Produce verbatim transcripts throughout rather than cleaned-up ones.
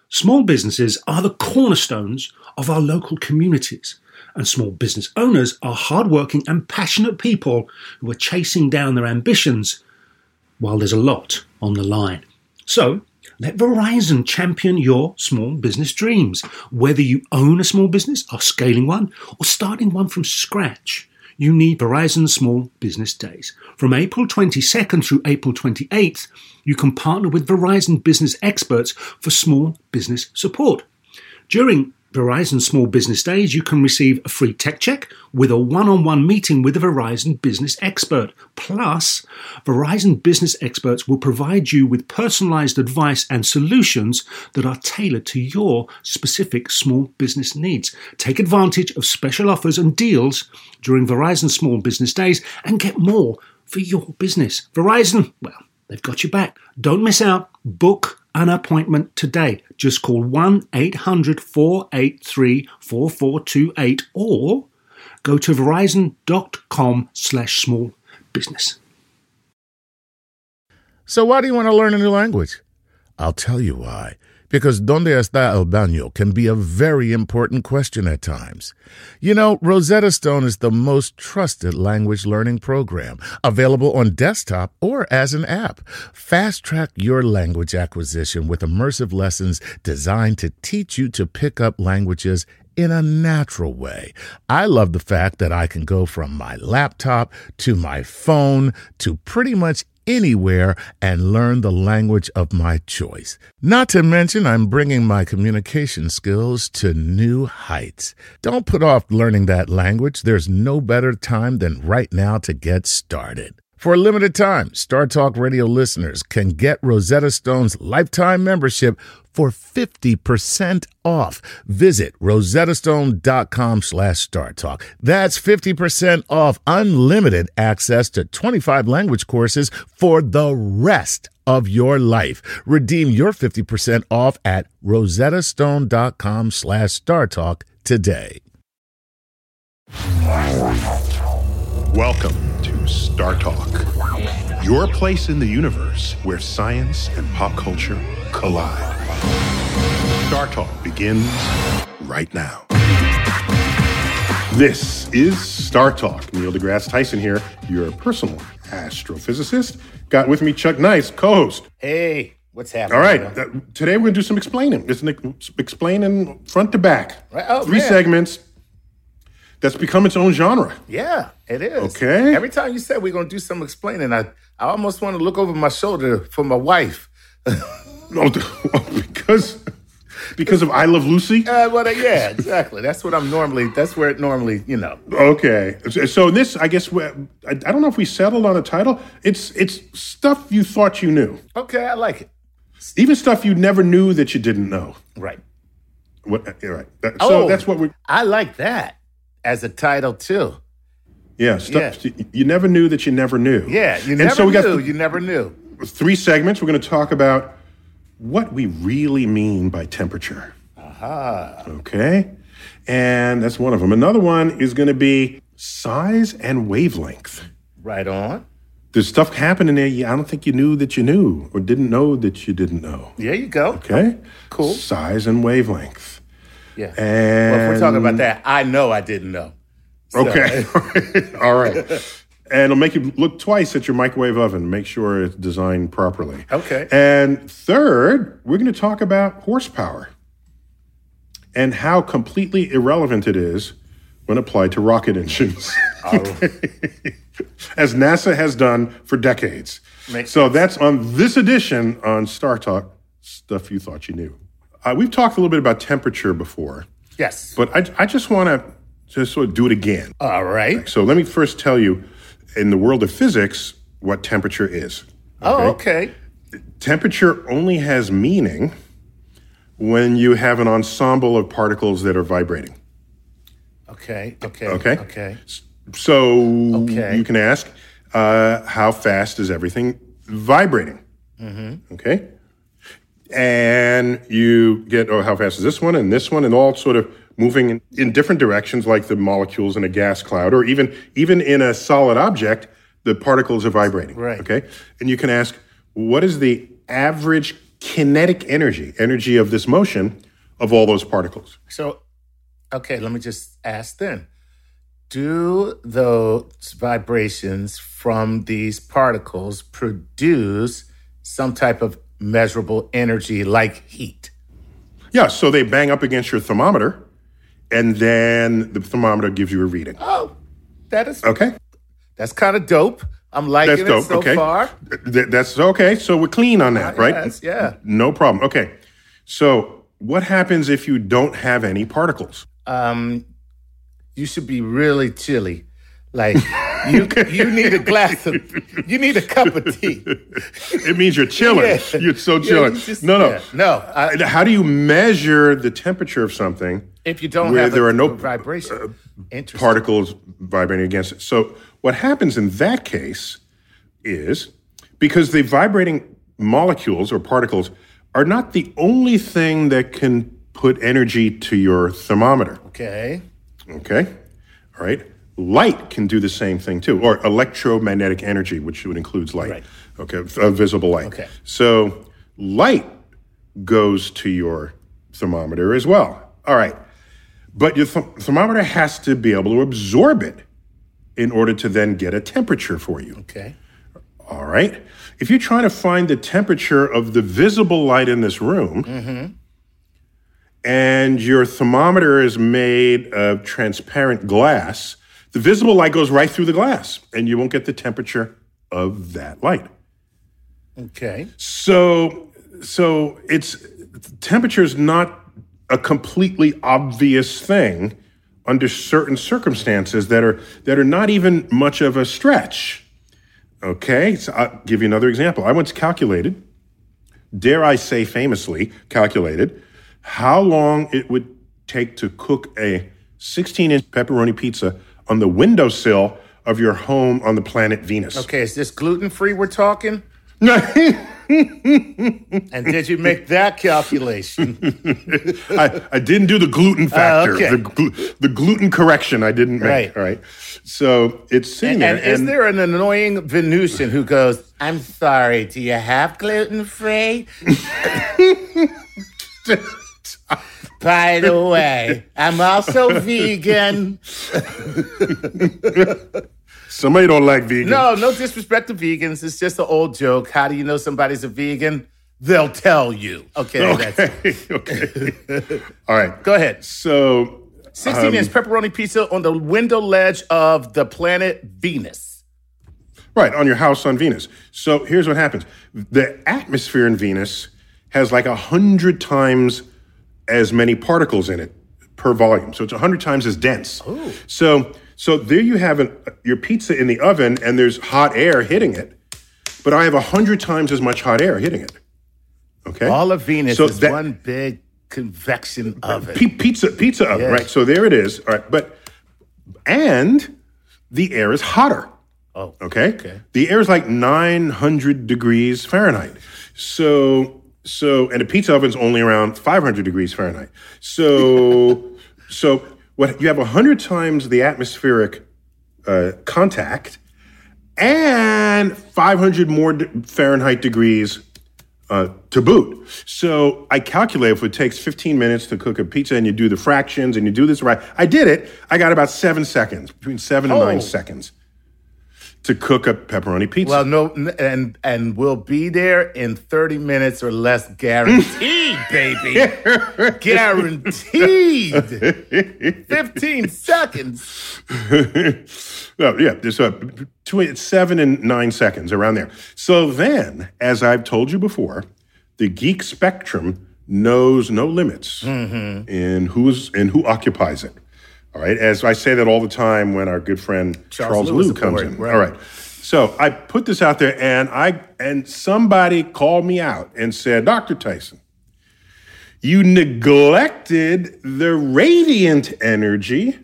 Small businesses are the cornerstones of our local communities, and small business owners are hardworking and passionate people who are chasing down their ambitions while there's a lot on the line. So, let Verizon champion your small business dreams. Whether you own a small business, are scaling one, or starting one from scratch, you need Verizon Small Business Days. From April twenty-second through April twenty-eighth, you can partner with Verizon business experts for small business support. During Verizon Small Business Days, you can receive a free tech check with a one-on-one meeting with a Verizon business expert. Plus, Verizon business experts will provide you with personalized advice and solutions that are tailored to your specific small business needs. Take advantage of special offers and deals during Verizon Small Business Days and get more for your business. Verizon, well, they've got your back. Don't miss out. Book an appointment today. Just call one eight hundred four eight three four four two eight or go to verizon.com slash small business. So why do you want to learn a new language? I'll tell you why. Because ¿Dónde está el baño? Can be a very important question at times. You know, Rosetta Stone is the most trusted language learning program, available on desktop or as an app. Fast-track your language acquisition with immersive lessons designed to teach you to pick up languages in a natural way. I love the fact that I can go from my laptop to my phone to pretty much anywhere and learn the language of my choice. Not to mention, I'm bringing my communication skills to new heights. Don't put off learning that language. There's no better time than right now to get started. For a limited time, Star Talk Radio listeners can get Rosetta Stone's lifetime membership for fifty percent off. Visit rosettastone.com slash StarTalk. That's fifty percent off unlimited access to twenty-five language courses for the rest of your life. Redeem your fifty percent off at rosettastone.com slash StarTalk today. Welcome to Star Talk, your place in the universe where science and pop culture collide. Star Talk begins right now. This is Star Talk. Neil deGrasse Tyson here, your personal astrophysicist. Got with me Chuck Nice, co-host. Hey, what's happening? All right, uh, today we're going to do some explaining. It's an ex- explaining front to back. Right. Oh, Three man. segments. That's become its own genre. Yeah, it is. Okay. Every time you say we're going to do some explaining, I, I almost want to look over my shoulder for my wife. No, because because of I Love Lucy? Uh, well, yeah, exactly. That's what I'm normally, that's where it normally, you know. Okay. So this, I guess, I I don't know if we settled on a title. It's it's stuff you thought you knew. Okay, I like it. Even stuff you never knew that you didn't know. Right. What? You're right. That- So Oh, that's what we. I like that as a title, too. Yeah. Stuff you- you never knew that you never knew. Yeah, you And never so we knew, got the- you never knew. Three segments. We're going to talk about what we really mean by temperature. Aha. Okay. And that's one of them. Another one is going to be size and wavelength. Right on. There's stuff happening there you, I don't think you knew that you knew or didn't know that you didn't know. There you go. Okay? Cool. Size and wavelength. Yeah. And Well, if we're talking about that, I know I didn't know. So- Okay. All right. And it'll make you look twice at your microwave oven. Make sure it's designed properly. Okay. And third, we're going to talk about horsepower and how completely irrelevant it is when applied to rocket engines. Oh. As NASA has done for decades. Makes so sense. that's on this edition on Star Talk, Stuff You Thought You Knew. Uh, we've talked a little bit about temperature before, Yes. but I, I just want to just sort of do it again. All right. So let me first tell you, in the world of physics, what temperature is. Oh, okay. Temperature only has meaning when you have an ensemble of particles that are vibrating. Okay. Okay. Okay? Okay. So Okay. you can ask, uh, how fast is everything vibrating? Mm-hmm. Okay? And you get, oh, how fast is this one and this one, and all sort of moving in, in different directions, like the molecules in a gas cloud, or even even in a solid object, the particles are vibrating. Right. Okay? And you can ask, what is the average kinetic energy, energy of this motion of all those particles. So, okay, let me just ask then. Do those vibrations from these particles produce some type of measurable energy like heat? Yeah, so they bang up against your thermometer, and then the thermometer gives you a reading. Oh, that is Okay. That's kind of dope. I'm liking That's dope. it so okay. far. Th- that's okay. So we're clean on that, Ah, right? yes, yeah. No problem. Okay. So what happens if you don't have any particles? Um, you should be really chilly. Like you, you need a glass of, you need a cup of tea. It means you're chilling. Yeah. You're so Yeah, chilling. you just- no, no. yeah. No, I- How do you measure the temperature of something If you don't where have there a, are no a vibration, Interesting. particles vibrating against it? So what happens in that case is because the vibrating molecules or particles are not the only thing that can put energy to your thermometer. Okay. Okay? All right? Light can do the same thing too, or electromagnetic energy, which would includes light. Right. Okay, uh, visible light. Okay. So light goes to your thermometer as well. All right. But your th- thermometer has to be able to absorb it in order to then get a temperature for you. Okay. All right. If you're trying to find the temperature of the visible light in this room, Mm-hmm. and your thermometer is made of transparent glass, the visible light goes right through the glass, and you won't get the temperature of that light. Okay. So, so it's temperature is not a completely obvious thing under certain circumstances that are that are not even much of a stretch. Okay, so I'll give you another example. I once calculated, dare I say famously, calculated how long it would take to cook a sixteen-inch pepperoni pizza on the windowsill of your home on the planet Venus. Okay. Is this gluten free? We're talking. I, And did you make that calculation? I didn't do the gluten factor, okay. the, glu- the gluten correction I didn't make. Right. All right. So it's sitting And, there. and is there an annoying Venusian who goes, "I'm sorry, do you have gluten free? By the way, I'm also vegan." Somebody don't like vegan. No, no disrespect to vegans. It's just an old joke. How do you know somebody's a vegan? They'll tell you. Okay, that's Okay. okay. All right. Go ahead. So sixteen inch pepperoni pizza on the window ledge of the planet Venus. Right, on your house on Venus. So here's what happens. The atmosphere in Venus has like a hundred times as many particles in it per volume. So it's a hundred times as dense. Ooh. So so there you have an, your pizza in the oven and there's hot air hitting it, but I have a hundred times as much hot air hitting it. Okay? All of Venus So is that- one big convection oven. P- pizza pizza oven, Yes. right? So there it is. All right, but and the air is hotter. Oh, Okay? okay. The air is like nine hundred degrees Fahrenheit. So, so, and a pizza oven's only around five hundred degrees Fahrenheit. So, so what you have one hundred times the atmospheric uh, contact and five hundred more de- Fahrenheit degrees uh, to boot. So I calculate if it takes fifteen minutes to cook a pizza and you do the fractions and you do this right. I did it. I got about seven seconds, between seven and Oh. nine seconds to cook a pepperoni pizza. well, no, n- and and we'll be there in thirty minutes or less, guaranteed, baby, guaranteed. Fifteen seconds. no, yeah, there's a between seven and nine seconds around there. So then, as I've told you before, the geek spectrum knows no limits in who's in who occupies it. All right, as I say that all the time when our good friend Charles Charles, Lewis Liu comes aboard, in. right. All right, so I put this out there, and I and somebody called me out and said, Doctor Tyson, you neglected the radiant energy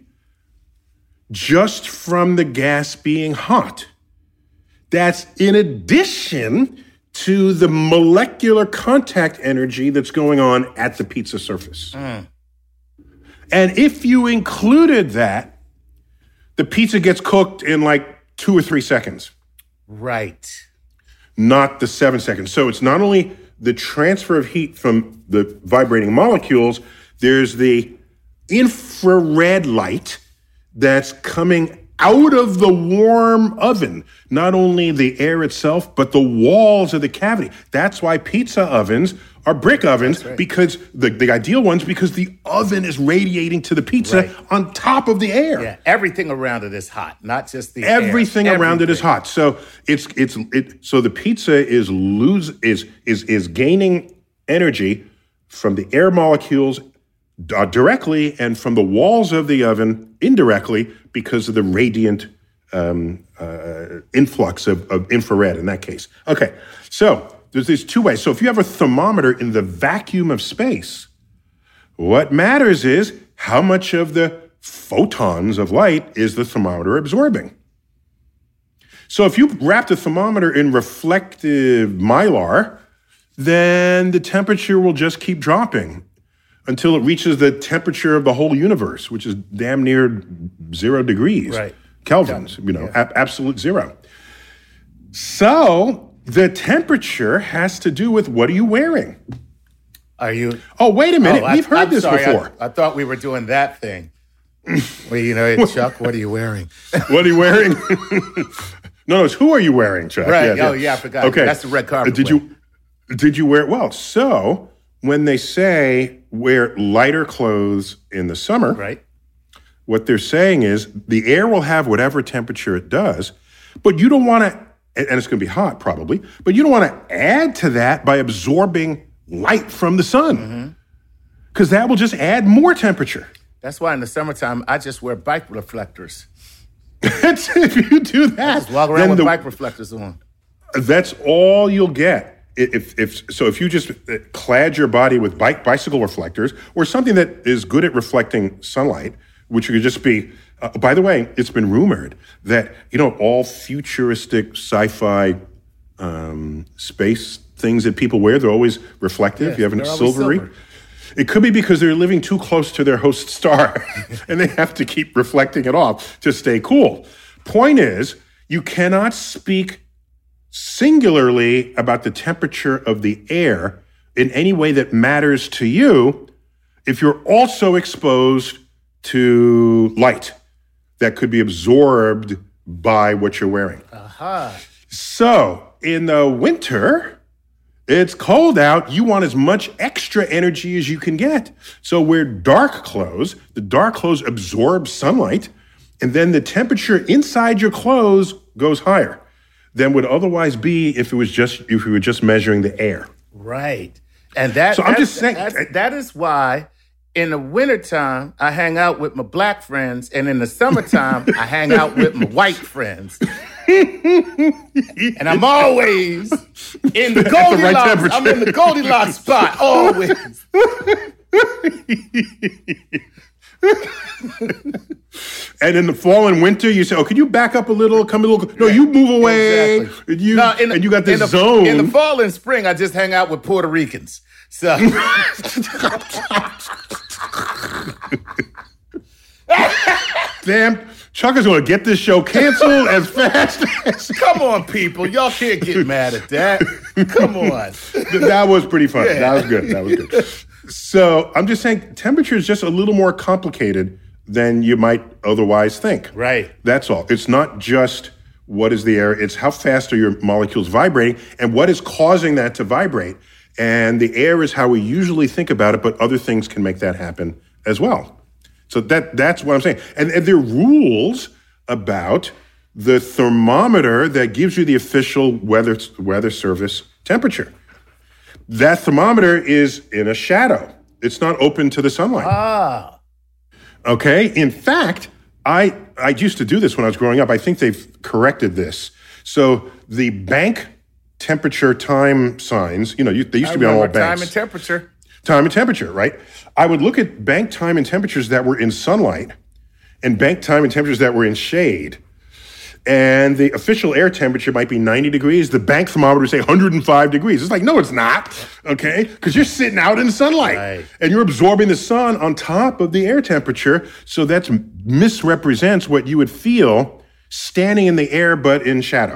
just from the gas being hot. That's in addition to the molecular contact energy that's going on at the pizza surface. And if you included that, the pizza gets cooked in like two or three seconds, Right. not the seven seconds. So it's not only the transfer of heat from the vibrating molecules, there's the infrared light that's coming out of the warm oven, not only the air itself, but the walls of the cavity. That's why pizza ovens are brick ovens, right. because the, the ideal ones, because the oven is radiating to the pizza right. on top of the air. Yeah, everything around it is hot, not just the everything air. around everything. it is hot. So it's it's it. So the pizza is lose is is is gaining energy from the air molecules uh, directly and from the walls of the oven indirectly because of the radiant um, uh, influx of, of infrared in that case. Okay, so. There's these two ways. So if you have a thermometer in the vacuum of space, what matters is how much of the photons of light is the thermometer absorbing. So if you wrap the thermometer in reflective mylar, then the temperature will just keep dropping until it reaches the temperature of the whole universe, which is damn near zero degrees. Right. Kelvins, you know, yeah. a- absolute zero. So the temperature has to do with what are you wearing? Are you? Oh, wait a minute. Oh, I, We've heard I'm this sorry. before. I, I thought we were doing that thing. Well, you know, Chuck, what are you wearing? What are you wearing? no, no, it's who are you wearing, Chuck? Right. Yeah, oh, yeah. yeah, I forgot. Okay. That's the red carpet. Did you, did you wear it well? So when they say wear lighter clothes in the summer, right. what they're saying is the air will have whatever temperature it does, but you don't want to, and it's going to be hot probably, but you don't want to add to that by absorbing light from the sun because mm-hmm. that will just add more temperature. That's why in the summertime, I just wear bike reflectors. If you do that, I just walk around with the, bike reflectors on. That's all you'll get. If, if so, if you just clad your body with bike bicycle reflectors or something that is good at reflecting sunlight, which could just be, uh, by the way, it's been rumored that, you know, all futuristic sci-fi um, space things that people wear, they're always reflective. Yes, you have a they're silvery. silver. It could be because they're living too close to their host star and they have to keep reflecting it off to stay cool. Point is, you cannot speak singularly about the temperature of the air in any way that matters to you if you're also exposed to light that could be absorbed by what you're wearing. Uh-huh. So in the winter, it's cold out. You want as much extra energy as you can get. So wear dark clothes. The dark clothes absorb sunlight, and then the temperature inside your clothes goes higher than would otherwise be if it was just if we were just measuring the air. Right. And that So I'm just saying that's, that is why in the wintertime I hang out with my black friends, and in the summertime I hang out with my white friends. And I'm always in the Goldilocks. Right I'm in the Goldilocks spot always. And in the fall and winter, you say, "Oh, can you back up a little? Come a little." No, you move away. Exactly. You No, in the- and you got this in the, zone. In the fall and spring, I just hang out with Puerto Ricans. So. Damn, Chuck is going to get this show canceled as fast as. Come on, people. Y'all can't get mad at that. Come on. That was pretty fun. Yeah. That was good. That was good. So I'm just saying, temperature is just a little more complicated than you might otherwise think. Right. That's all. It's not just what is the air, it's how fast are your molecules vibrating and what is causing that to vibrate. And the air is how we usually think about it, but other things can make that happen as well. So that that's what I'm saying. And, and there are rules about the thermometer that gives you the official weather weather service temperature. That thermometer is in a shadow. It's not open to the sunlight. Ah. Okay? In fact, I I used to do this when I was growing up. I think they've corrected this. So the bank temperature time signs, you know, you, they used I to be on all remember banks. time and temperature. Time and temperature, right? I would look at bank time and temperatures that were in sunlight and bank time and temperatures that were in shade. And the official air temperature might be ninety degrees. The bank thermometer would say one hundred five degrees. It's like, no, it's not, okay? Because you're sitting out in sunlight. Right. And you're absorbing the sun on top of the air temperature. So that misrepresents what you would feel standing in the air but in shadow.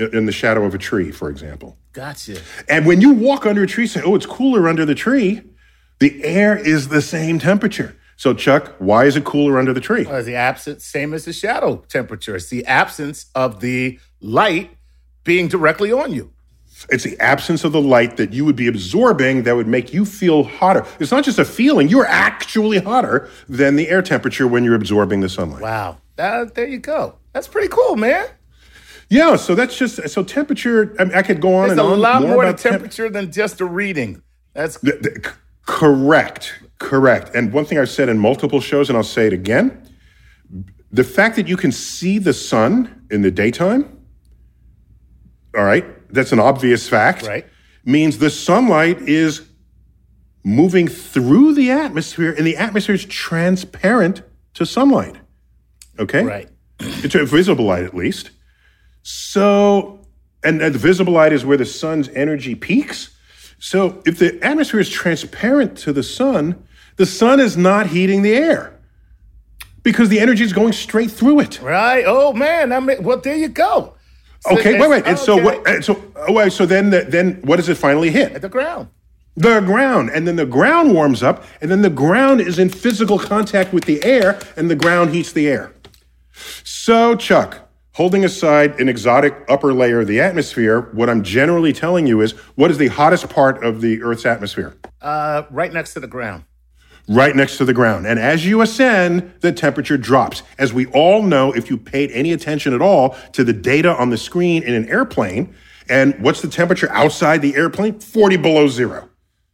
in the shadow of a tree, for example. Gotcha. And when you walk under a tree, say, oh, it's cooler under the tree, the air is the same temperature. So, Chuck, why is it cooler under the tree? Well, the absence, same as the shadow temperature. It's the absence of the light being directly on you. It's the absence of the light that you would be absorbing that would make you feel hotter. It's not just a feeling. You're actually hotter than the air temperature when you're absorbing the sunlight. Wow. That, there you go. That's pretty cool, man. Yeah, so that's just, so temperature, I mean, I could go on There's and on. There's a lot more, more to temp- temperature than just a reading. That's the, the, c- correct, correct. And one thing I've said in multiple shows, and I'll say it again, the fact that you can see the sun in the daytime, all right, that's an obvious fact, right, means the sunlight is moving through the atmosphere, and the atmosphere is transparent to sunlight, okay? Right. It's a visible light, at least. So, and, and the visible light is where the sun's energy peaks. So if the atmosphere is transparent to the sun, the sun is not heating the air because the energy is going straight through it. Right. Oh, man. I mean, well, there you go. So okay, wait, wait. And okay. so what? And so, oh, wait, so then, the, then what does it finally hit? At the ground. The ground. And then the ground warms up, and then the ground is in physical contact with the air, and the ground heats the air. So, Chuck, holding aside an exotic upper layer of the atmosphere, what I'm generally telling you is, what is the hottest part of the Earth's atmosphere? Uh, right next to the ground. Right next to the ground. And as you ascend, the temperature drops. As we all know, if you paid any attention at all to the data on the screen in an airplane, and what's the temperature outside the airplane? forty below zero.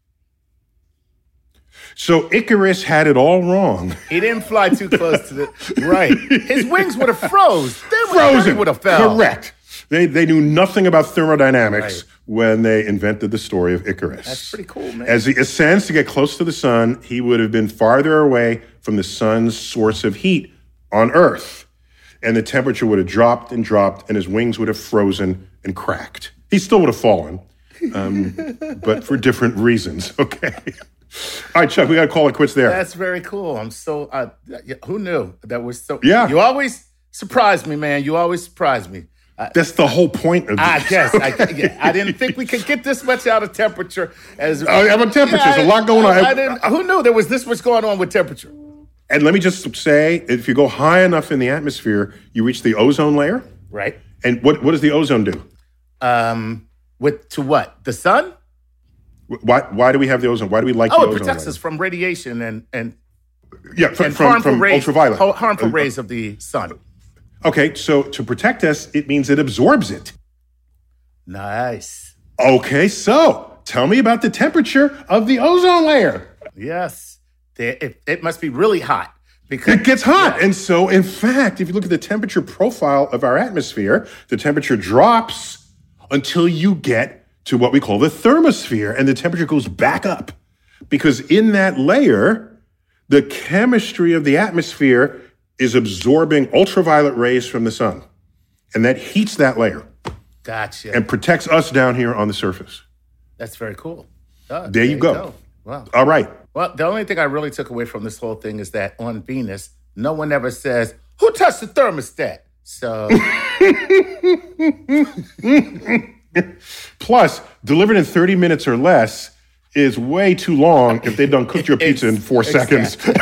So Icarus had it all wrong. He didn't fly too close to the, right. His wings would have froze. They would, Frozen. Would have fell. Correct. They they knew nothing about thermodynamics right. when they invented the story of Icarus. That's pretty cool, man. As he ascends to get close to the sun, he would have been farther away from the sun's source of heat on Earth. And the temperature would have dropped and dropped, and his wings would have frozen and cracked. He still would have fallen, um, but for different reasons, okay? All right, Chuck, we got to call it quits there. That's very cool. I'm so, uh, who knew that was so, yeah. You always surprise me, man. You always surprise me. Uh, That's the whole point of this. I guess. I, yeah, I didn't think we could get this much out of temperature. As uh, about temperature, yeah, there's a lot going on. I didn't, who knew there was this much going on with temperature? And let me just say, if you go high enough in the atmosphere, you reach the ozone layer. Right. And what, what does the ozone do? Um, with to what? The sun? Why why do we have the ozone? Why do we like oh, the ozone? Oh, it protects layer? us from radiation and and yeah, from, and from, harmful from rays, ultraviolet. harmful rays of the sun. Okay, so to protect us, it means it absorbs it. Nice. Okay, so tell me about the temperature of the ozone layer. Yes, it, it must be really hot. Because it gets hot. Yeah. And so, in fact, if you look at the temperature profile of our atmosphere, the temperature drops until you get to what we call the thermosphere, and the temperature goes back up. Because in that layer, the chemistry of the atmosphere is absorbing ultraviolet rays from the sun. And that heats that layer. Gotcha. And protects us down here on the surface. That's very cool. Oh, there, there you go. go. Wow. All right. Well, the only thing I really took away from this whole thing is that on Venus, no one ever says, who touched the thermostat? So. Plus, delivered in thirty minutes or less is way too long if they've done cooked your pizza in four exactly. seconds.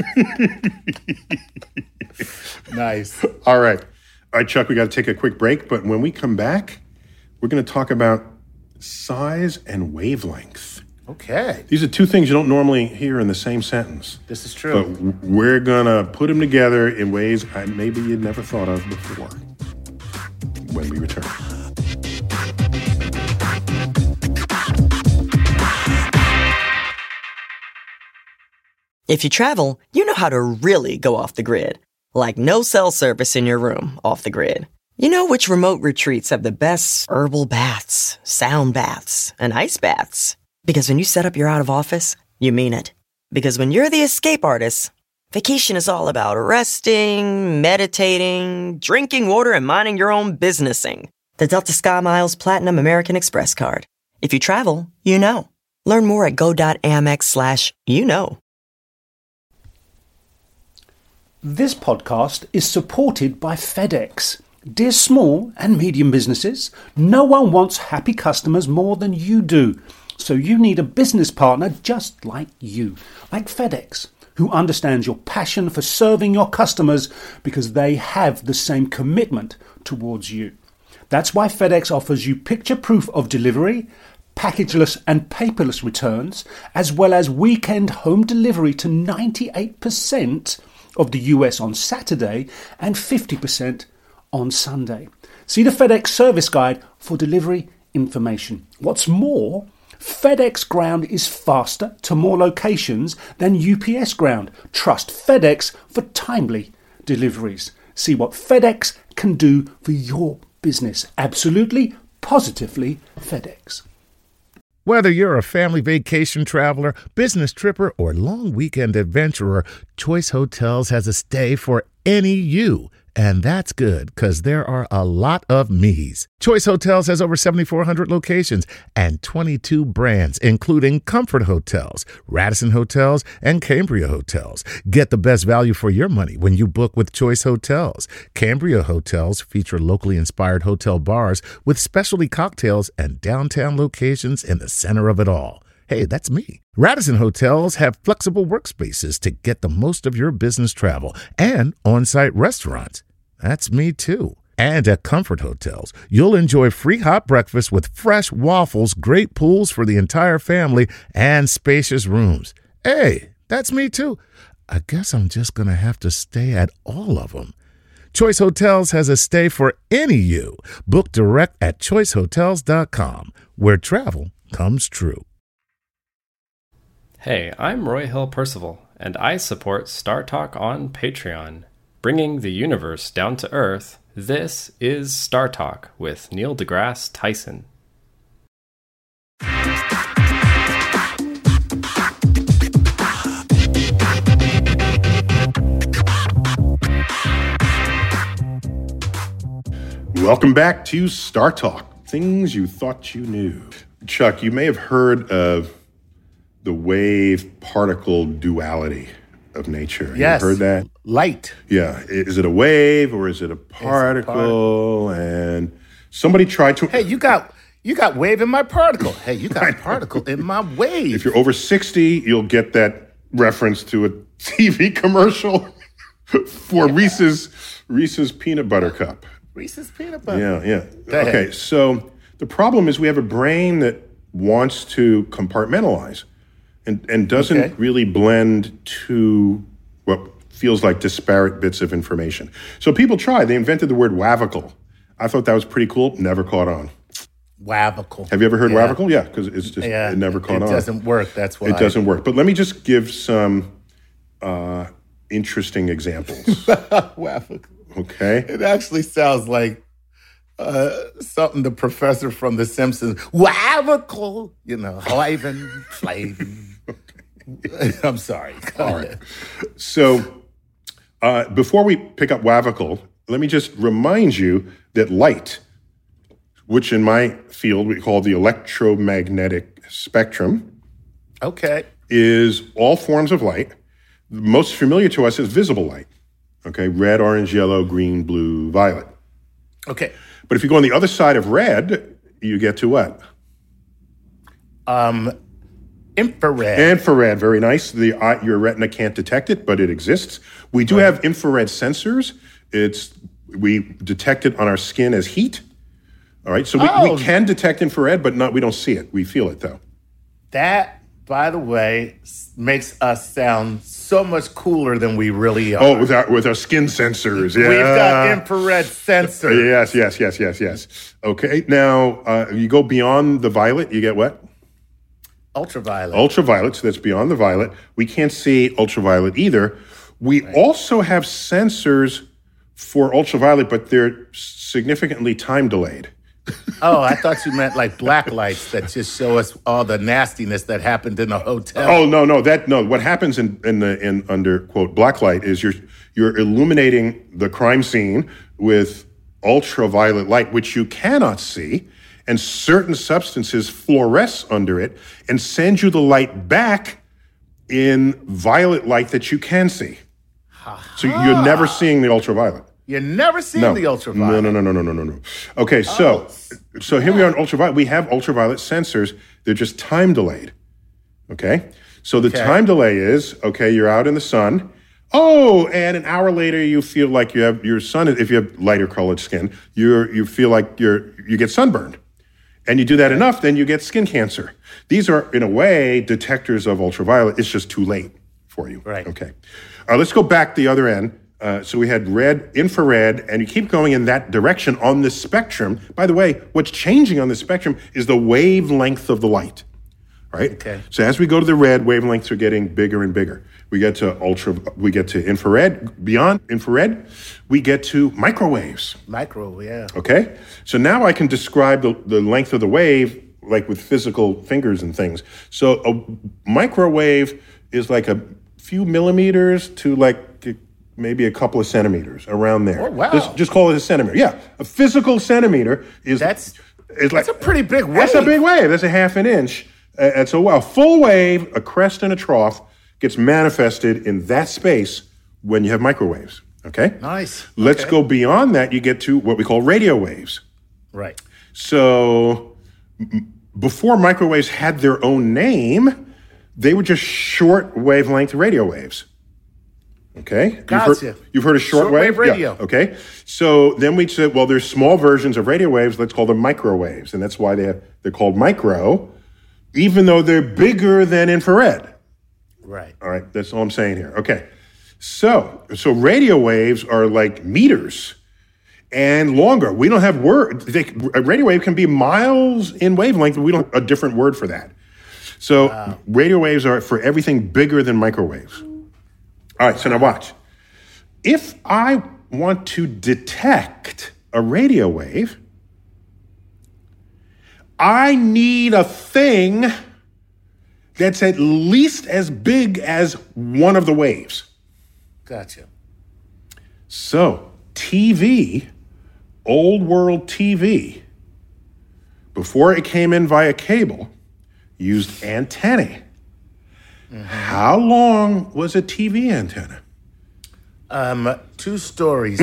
Nice. All right. All right, Chuck, we got to take a quick break. But when we come back, we're going to talk about size and wavelength. Okay. These are two things you don't normally hear in the same sentence. This is true. But we're going to put them together in ways I, maybe you'd never thought of before when we return. If you travel, you know how to really go off the grid. Like no cell service in your room off the grid. You know which remote retreats have the best herbal baths, sound baths, and ice baths. Because when you set up your out of office, you mean it. Because when you're the escape artist, vacation is all about resting, meditating, drinking water, and minding your own businessing. The Delta Sky Miles Platinum American Express card. If you travel, you know. Learn more at go.amex slash you know. This podcast is supported by FedEx. Dear small and medium businesses, no one wants happy customers more than you do. So you need a business partner just like you, like FedEx, who understands your passion for serving your customers because they have the same commitment towards you. That's why FedEx offers you picture proof of delivery, packageless and paperless returns, as well as weekend home delivery to ninety-eight percent of the U S on Saturday and fifty percent on Sunday. See the FedEx service guide for delivery information. What's more, FedEx Ground is faster to more locations than U P S Ground. Trust FedEx for timely deliveries. See what FedEx can do for your business. Absolutely, positively FedEx. Whether you're a family vacation traveler, business tripper, or long weekend adventurer, Choice Hotels has a stay for any you. And that's good, because there are a lot of me's. Choice Hotels has over seventy-four hundred locations and twenty-two brands, including Comfort Hotels, Radisson Hotels, and Cambria Hotels. Get the best value for your money when you book with Choice Hotels. Cambria Hotels feature locally inspired hotel bars with specialty cocktails and downtown locations in the center of it all. Hey, that's me. Radisson Hotels have flexible workspaces to get the most of your business travel and on-site restaurants. That's me too. And at Comfort Hotels, you'll enjoy free hot breakfast with fresh waffles, great pools for the entire family, and spacious rooms. Hey, that's me too. I guess I'm just going to have to stay at all of them. Choice Hotels has a stay for any you. Book direct at choice hotels dot com, where travel comes true. Hey, I'm Roy Hill Percival, and I support Star Talk on Patreon. Bringing the universe down to Earth, this is Star Talk with Neil deGrasse Tyson. Welcome back to Star Talk, things you thought you knew. Chuck, you may have heard of the wave-particle duality of nature. Yes. You heard that? Light. Yeah. Is it a wave or is it a particle? a particle. And somebody tried to... Hey, you got you got wave in my particle. Hey, you got particle in my wave. If you're over sixty, you'll get that reference to a T V commercial for yeah. Reese's Reese's Peanut Butter Cup. Reese's Peanut Butter. Yeah, yeah. Okay, so the problem is we have a brain that wants to compartmentalize and, and doesn't okay. really blend to what feels like disparate bits of information. So people tried. They invented the word wavicle. I thought that was pretty cool. Never caught on. Wavicle. Have you ever heard yeah. wavicle? Yeah, because it's just yeah. it never caught it on. It doesn't work. That's why. It doesn't work. But let me just give some uh, interesting examples. Wavicle. Okay. It actually sounds like uh, something the professor from The Simpsons. Wavicle. You know, Flavin, Flavin. I'm sorry. Go All ahead. right. So uh, before we pick up wavicle, let me just remind you that light, which in my field we call the electromagnetic spectrum, okay, is all forms of light. The most familiar to us is visible light. Okay, red, orange, yellow, green, blue, violet. Okay. But if you go on the other side of red, you get to what? Um, infrared. Infrared, very nice. The eye, your retina can't detect it, but it exists. We do right. have infrared sensors. It's we detect it on our skin as heat. All right, so we, oh. we can detect infrared, but not we don't see it. We feel it though. That, by the way, makes us sound so much cooler than we really are. Oh, with our with our skin sensors, yeah. We've got infrared sensors. Yes, yes, yes, yes, yes. Okay, now uh, you go beyond the violet, you get what? Ultraviolet. Ultraviolet, so that's beyond the violet. We can't see ultraviolet either. We right. also have sensors for ultraviolet, but they're significantly time delayed. Oh, I thought you meant like black lights that just show us all the nastiness that happened in a hotel. Oh no, no, that no. What happens in, in the in under quote black light is you're you're illuminating the crime scene with ultraviolet light, which you cannot see, and certain substances fluoresce under it and send you the light back in violet light that you can see. So you're never seeing the ultraviolet. You're never seeing No. the ultraviolet. No, no, no, no, no, no, no, no. Okay, so so here we are in ultraviolet. We have ultraviolet sensors. They're just time delayed. Okay? So the Okay. time delay is, okay, you're out in the sun. Oh, and an hour later you feel like you have your sun, if you have lighter colored skin, you're you feel like you're you get sunburned. And you do that enough, then you get skin cancer. These are, in a way, detectors of ultraviolet. It's just too late for you. Right. Okay. Uh, let's go back the other end. Uh, so we had red, infrared, and you keep going in that direction on the spectrum. By the way, what's changing on the spectrum is the wavelength of the light, right? Okay. So as we go to the red, wavelengths are getting bigger and bigger. We get to ultra, we get to infrared. Beyond infrared, we get to microwaves. Micro, yeah. Okay? So now I can describe the, the length of the wave like with physical fingers and things. So a microwave is like a few millimeters to like maybe a couple of centimeters around there. Oh, wow. Just, just call it a centimeter. Yeah. A physical centimeter is That's is like that's a pretty big wave. That's a big wave. That's a half an inch. Uh, and so a full wave, a crest and a trough, gets manifested in that space when you have microwaves. Okay? Nice. Let's Okay. go beyond that. You get to what we call radio waves. Right. So m- before microwaves had their own name, they were just short wavelength radio waves. Okay? You've Gotcha. heard, you've heard of short Shortwave wave? radio. Yeah. Okay. So then we said, well, there's small versions of radio waves. Let's call them microwaves. And that's why they have, they're called micro, even though they're bigger than infrared. Right. All right, that's all I'm saying here. Okay, so so radio waves are like meters and longer. We don't have word. They, a radio wave can be miles in wavelength. We don't have a different word for that. So wow. Radio waves are for everything bigger than microwaves. All right, so now watch. If I want to detect a radio wave, I need a thing that's at least as big as one of the waves. Gotcha. So, T V, old world T V, before it came in via cable, used antennae. Mm-hmm. How long was a T V antenna? Um, two stories.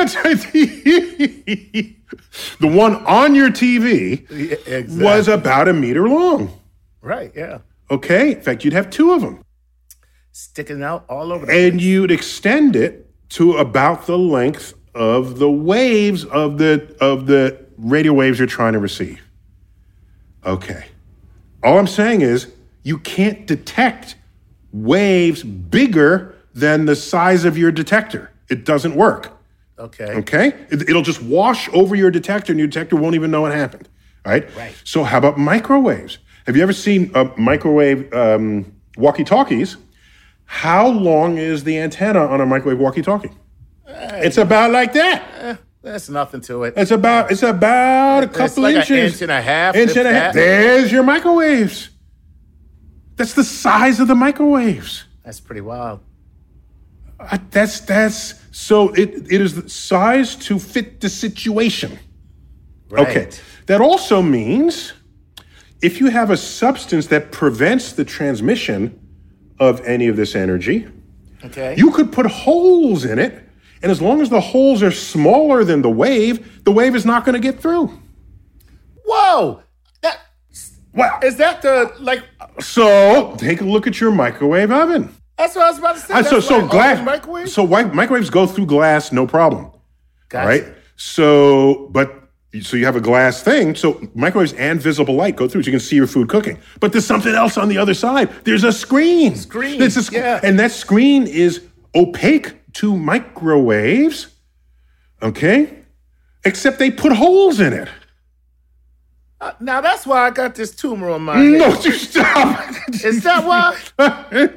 The one on your T V Yeah, exactly. was about a meter long. Right, yeah. Okay, in fact, you'd have two of them. Sticking out all over the And place. you'd extend it to about the length of the waves of the of the radio waves you're trying to receive. Okay. All I'm saying is you can't detect waves bigger than the size of your detector. It doesn't work. Okay. Okay? It, it'll just wash over your detector and your detector won't even know what happened. All right? Right. So how about microwaves? Have you ever seen a microwave um, walkie-talkies? How long is the antenna on a microwave walkie-talkie? It's about like that. Eh, that's nothing to it. It's about it's about a couple It's like inches. an inch and a half. Inch if and a half. that. There's your microwaves. That's the size of the microwaves. That's pretty wild. Uh, that's that's so it it is the size to fit the situation. Right. Okay. That also means if you have a substance that prevents the transmission of any of this energy, Okay. you could put holes in it, and as long as the holes are smaller than the wave, the wave is not going to get through. Whoa! That Wow. is that the like? So take a look at your microwave oven. That's what I was about to say. Uh, That's so so why all glass the microwave. So why, microwaves go through glass, no problem. Gotcha. All right. So but so you have a glass thing. So microwaves and visible light go through, so you can see your food cooking. But there's something else on the other side. There's a screen. Screen, There's a sc- yeah. And that screen is opaque to microwaves. Okay. Except they put holes in it. Uh, now that's why I got this tumor on my No, head. you stop. Is that why?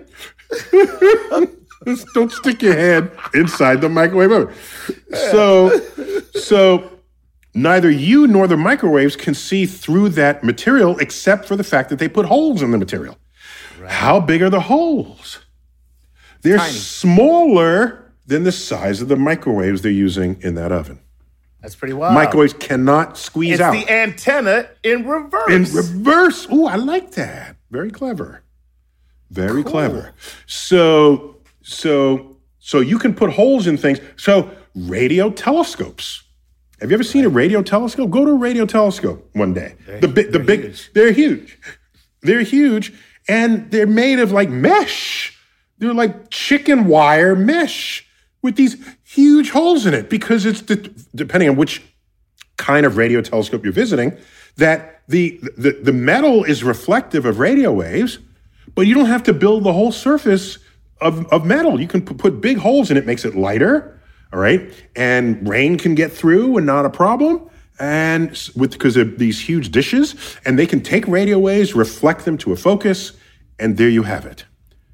Just don't stick your head inside the microwave oven. So, so neither you nor the microwaves can see through that material except for the fact that they put holes in the material. How big are the holes? They're Tiny. smaller than the size of the microwaves they're using in that oven. That's pretty wild. Microwaves cannot squeeze It's out. the antenna in reverse. In reverse. Ooh, I like that. Very clever. Very clever. So, so, so you can put holes in things. So radio telescopes. Have you ever seen a radio telescope? Go to a radio telescope one day. They're, the big, the they're big, huge. they're huge. They're huge, and they're made of like mesh. They're like chicken wire mesh with these huge holes in it because it's the, depending on which kind of radio telescope you're visiting, that the, the the metal is reflective of radio waves, but you don't have to build the whole surface of, of metal. You can p- put big holes in it, makes it lighter, all right? And rain can get through and not a problem. And with because of these huge dishes, and they can take radio waves, reflect them to a focus, and there you have it.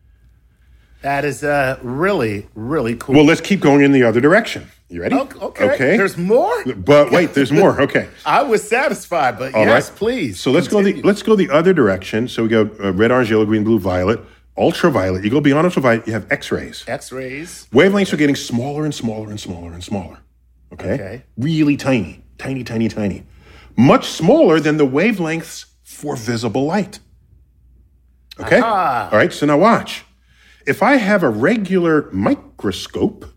That is uh, really, really cool. Well, let's keep going in the other direction. You ready? Okay. okay. Okay. There's more? But wait, there's more. Okay. I was satisfied, but All yes, right. please. So let's continue. go the let's go the other direction. So we go uh, red, orange, yellow, green, blue, violet, ultraviolet. You go beyond ultraviolet, you have X-rays. X-rays. Wavelengths are getting smaller and smaller and smaller and smaller. Okay? Okay. Really tiny, tiny, tiny, tiny. Much smaller than the wavelengths for visible light. Okay? Aha. All right, so now watch. If I have a regular microscope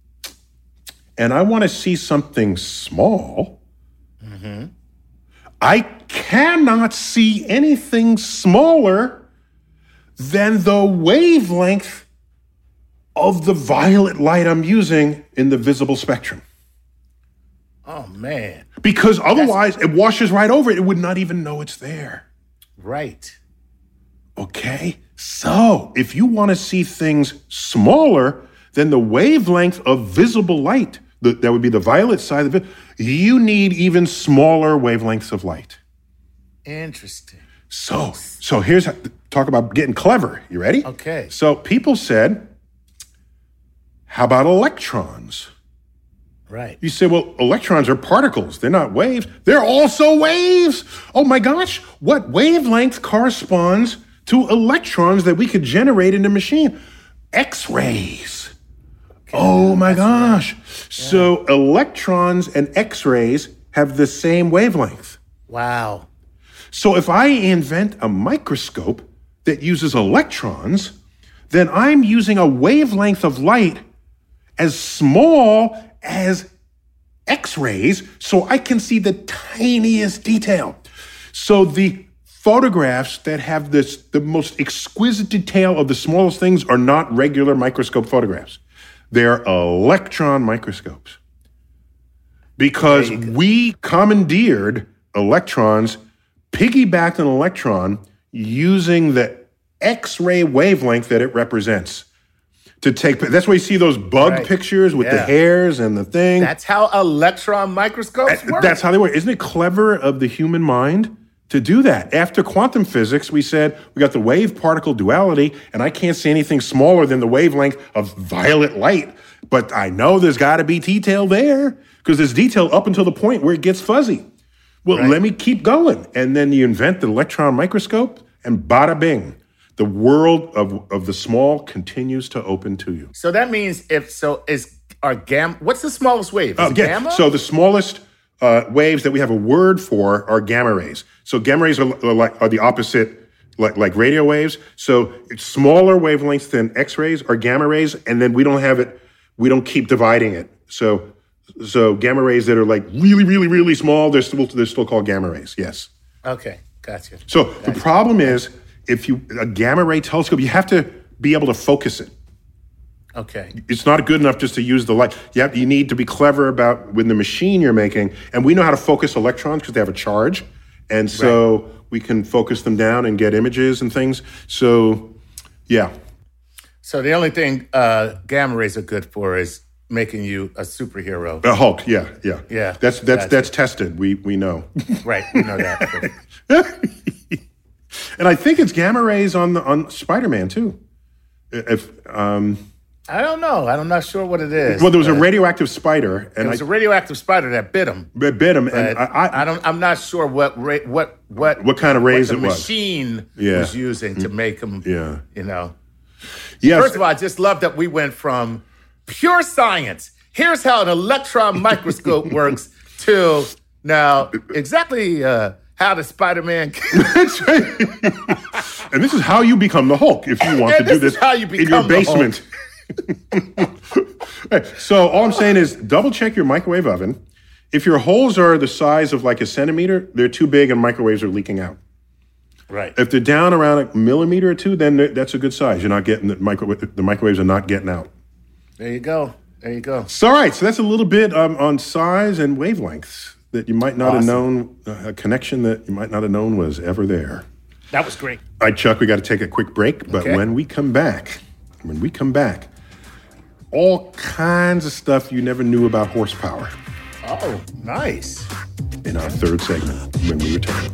and I want to see something small, Mm-hmm. I cannot see anything smaller than the wavelength of the violet light I'm using in the visible spectrum. Oh, man. Because otherwise it washes right over it. It would not even know it's there. Right. Okay? So if you want to see things smaller than the wavelength of visible light, the, that would be the violet side of it, you need even smaller wavelengths of light. Interesting. So, so here's how, talk about getting clever. You ready? Okay. So people said, how about electrons? Right. You say, well, electrons are particles. They're not waves. They're also waves. Oh my gosh. What wavelength corresponds to electrons that we could generate in a machine? X-rays. Oh my gosh. So electrons and X-rays have the same wavelength. Wow. So if I invent a microscope that uses electrons, then I'm using a wavelength of light as small as X-rays, so I can see the tiniest detail. So the photographs that have this the most exquisite detail of the smallest things are not regular microscope photographs. They're electron microscopes. Because we commandeered electrons, piggybacked an electron using the X-ray wavelength that it represents. To take, that's why you see those bug Right. pictures with the Yeah. hairs and the thing. That's how electron microscopes work. That's how they work. Isn't it clever of the human mind to do that? After quantum physics, we said we got the wave-particle duality, and I can't see anything smaller than the wavelength of violet light. But I know there's got to be detail there, because there's detail up until the point where it gets fuzzy. Well, Right. let me keep going. And then you invent the electron microscope, and bada bing. The world of, of the small continues to open to you. So that means if so is our gamma. What's the smallest wave? Is Oh, it yeah. gamma? So the smallest uh, waves that we have a word for are gamma rays. So gamma rays are, are like are the opposite, like like radio waves. So it's smaller wavelengths than X-rays are gamma rays, and then we don't have it. We don't keep dividing it. So so gamma rays that are like really really really small, they're still they're still called gamma rays. Yes. Okay, gotcha. So the problem is, if you a gamma ray telescope, you have to be able to focus it. Okay. It's not good enough just to use the light. You have, you need to be clever about with the machine you're making. And we know how to focus electrons because they have a charge. And so right. we can focus them down and get images and things. So, yeah. So the only thing uh, gamma rays are good for is making you a superhero. A Hulk, yeah, yeah. Yeah. That's that's Gotcha. that's tested. We we know. Right, we know that. And I think it's gamma rays on the on Spider-Man too. If um I don't know. I'm not sure what it is. Well, there was a radioactive spider, and it was I, a radioactive spider that bit him. It bit him, and But I, I, I don't. I'm not sure what ra- what what What kind of rays what the it was. machine Yeah. was using to make him. Yeah. You know. yes, First of all, I just love that we went from pure science. Here's how an electron microscope works. To now exactly uh, how the Spider-Man. That's right. And this is how you become the Hulk if you want And to do this this is how you in your become the Hulk. basement. Right, so all I'm saying is double check your microwave oven. If your holes are the size of like a centimeter, they're too big and microwaves are leaking out. Right. If they're down around a millimeter or two, then that's a good size. You're not getting the microwave. The microwaves are not getting out. There you go. There you go. So, all right. So that's a little bit um, on size and wavelengths that you might not Awesome. have known, uh, a connection that you might not have known was ever there. That was great. All right, Chuck, we got to take a quick break. But Okay. when we come back, when we come back, all kinds of stuff you never knew about horsepower Oh, nice. in our third segment when we return.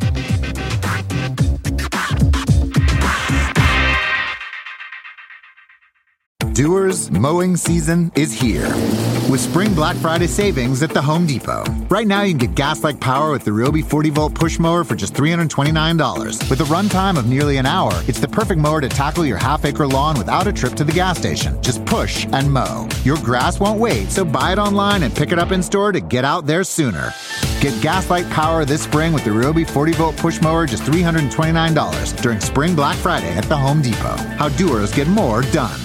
Doers, mowing season is here. With Spring Black Friday savings at the Home Depot. Right now, you can get gas-like power with the Ryobi forty volt push mower for just three hundred twenty-nine dollars. With a runtime of nearly an hour, it's the perfect mower to tackle your half-acre lawn without a trip to the gas station. Just push and mow. Your grass won't wait, so buy it online and pick it up in store to get out there sooner. Get gas-like power this spring with the Ryobi forty volt push mower, just three hundred twenty-nine dollars during Spring Black Friday at the Home Depot. How doers get more done.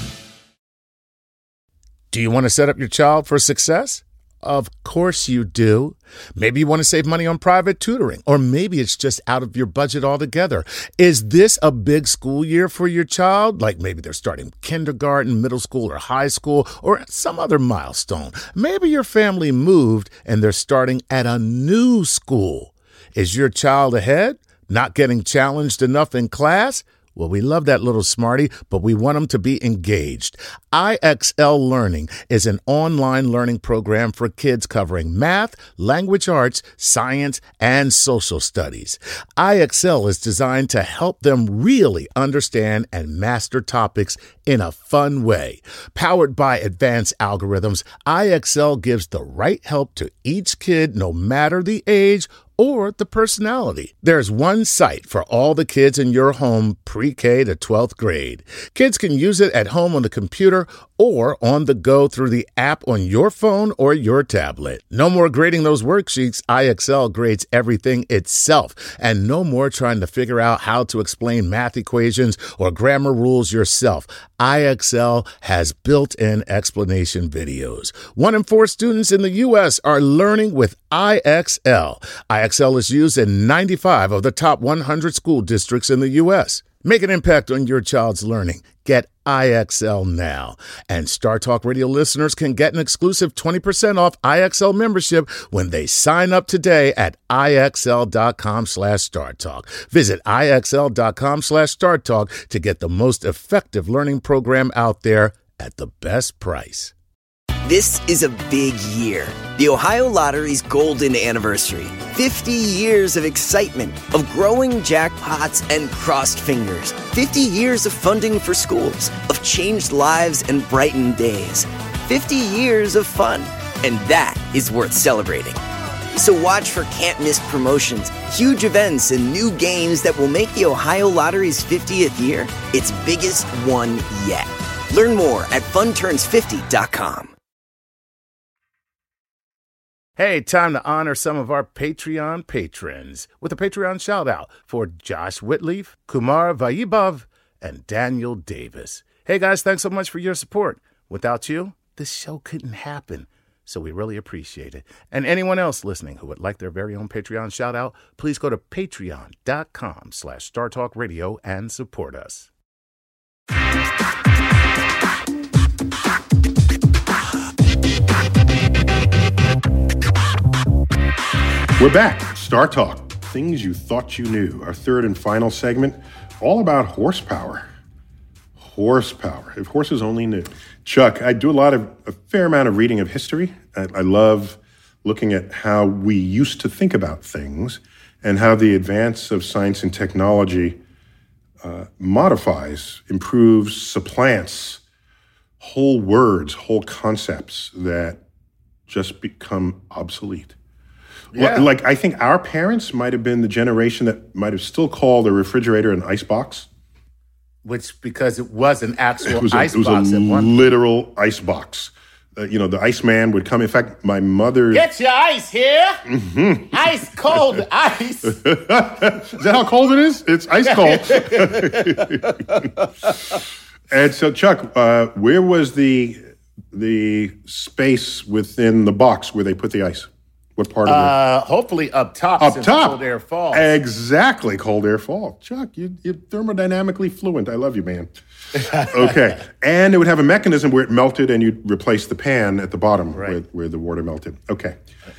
Do you want to set up your child for success? Of course you do. Maybe you want to save money on private tutoring, or maybe it's just out of your budget altogether. Is this a big school year for your child? Like maybe they're starting kindergarten, middle school, or high school, or some other milestone. Maybe your family moved and they're starting at a new school. Is your child ahead? Not getting challenged enough in class? Well, we love that little smarty, but we want them to be engaged. I X L Learning is an online learning program for kids covering math, language arts, science, and social studies. I X L is designed to help them really understand and master topics in a fun way. Powered by advanced algorithms, I X L gives the right help to each kid, no matter the age or the personality. There's one site for all the kids in your home, pre-K to twelfth grade. Kids can use it at home on the computer or on the go through the app on your phone or your tablet. No more grading those worksheets. I X L grades everything itself. And no more trying to figure out how to explain math equations or grammar rules yourself. I X L has built-in explanation videos. One in four students in the U S are learning with I X L. I X L is used in ninety-five of the top one hundred school districts in the U S. Make an impact on your child's learning. Get I X L now. And Star Talk Radio listeners can get an exclusive twenty percent off I X L membership when they sign up today at IXL.com slash StarTalk. Visit IXL.com slash StarTalk to get the most effective learning program out there at the best price. This is a big year. The Ohio Lottery's golden anniversary. fifty years of excitement, of growing jackpots and crossed fingers. fifty years of funding for schools, of changed lives and brightened days. fifty years of fun. And that is worth celebrating. So watch for can't-miss promotions, huge events, and new games that will make the Ohio Lottery's fiftieth year its biggest one yet. Learn more at fun turns fifty dot com. Hey, time to honor some of our Patreon patrons with a Patreon shout-out for Josh Whitleaf, Kumar Vaibhav, and Daniel Davis. Hey, guys, thanks so much for your support. Without you, this show couldn't happen, so we really appreciate it. And anyone else listening who would like their very own Patreon shout-out, please go to patreon.com slash StarTalkRadio and support us. We're back. Star Talk. Things you thought you knew. Our third and final segment, all about horsepower. Horsepower. If horses only knew. Chuck, I do a lot of, a fair amount of reading of history. I, I love looking at how we used to think about things and how the advance of science and technology uh, modifies, improves, supplants whole words, whole concepts that just become obsolete. Yeah. Like, I think our parents might have been the generation that might have still called a refrigerator an icebox. Which, because it was an actual It was a, ice it was box a at one. literal icebox. Uh, you know, the Iceman would come. In fact, my mother... Get your ice here. Mm-hmm. Ice cold ice. Is that how cold it is? It's ice cold. And so, Chuck, uh, where was the the space within the box where they put the ice? What part of it? Uh, hopefully up top. Up since top. Cold air falls. Exactly, cold air fall. Chuck, you, you're thermodynamically fluent. I love you, man. Okay. And it would have a mechanism where it melted and you'd replace the pan at the bottom Right. where, where the water melted. Okay.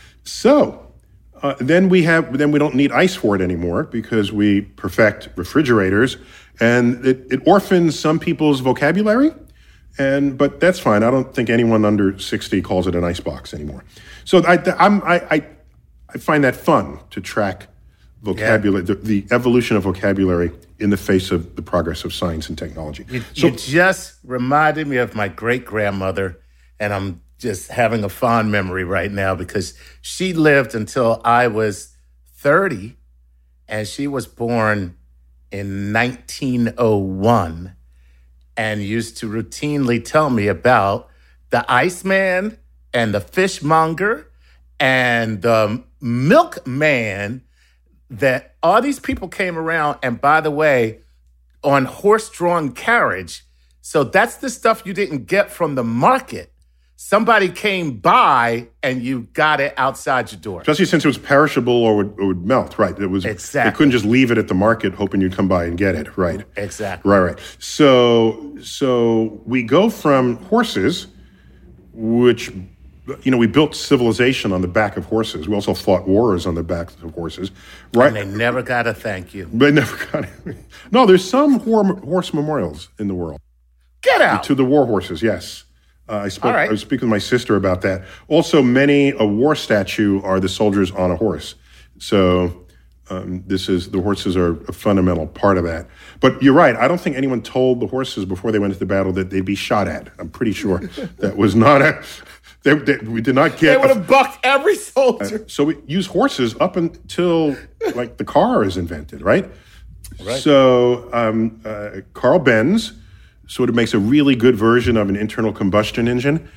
So uh, then we have then we don't need ice for it anymore because we perfect refrigerators, and it, it orphans some people's vocabulary. And but that's fine. I don't think anyone under sixty calls it an icebox anymore. So I I'm, I I I find that fun to track vocabulary, yeah. the, the evolution of vocabulary in the face of the progress of science and technology. You, so, you just reminded me of my great grandmother, and I'm just having a fond memory right now because she lived until I was thirty, and she was born in nineteen oh one. And used to routinely tell me about the Iceman and the Fishmonger and the Milkman, that all these people came around, and by the way, on horse-drawn carriage. So that's the stuff you didn't get from the market. Somebody came by and you got it outside your door. Especially since it was perishable or would, or would melt, right? It was exactly. They couldn't just leave it at the market hoping you'd come by and get it, right? Exactly. Right, right. So, so we go from horses, which, you know, we built civilization on the back of horses. We also fought wars on the backs of horses, right? And they never got a thank you. They never got it. No, there's some horse memorials in the world. Get out. To the war horses, yes. Uh, I spoke. Right. I was speaking with my sister about that. Also, many a war statue are the soldiers on a horse. So um, this is the horses are a fundamental part of that. But you're right. I don't think anyone told the horses before they went into battle that they'd be shot at. I'm pretty sure that was not a. They, they, we did not get. They would have bucked every soldier. Uh, so we use horses up until like the car is invented, right? Right. So um, uh, Carl Benz sort of makes a really good version of an internal combustion engine,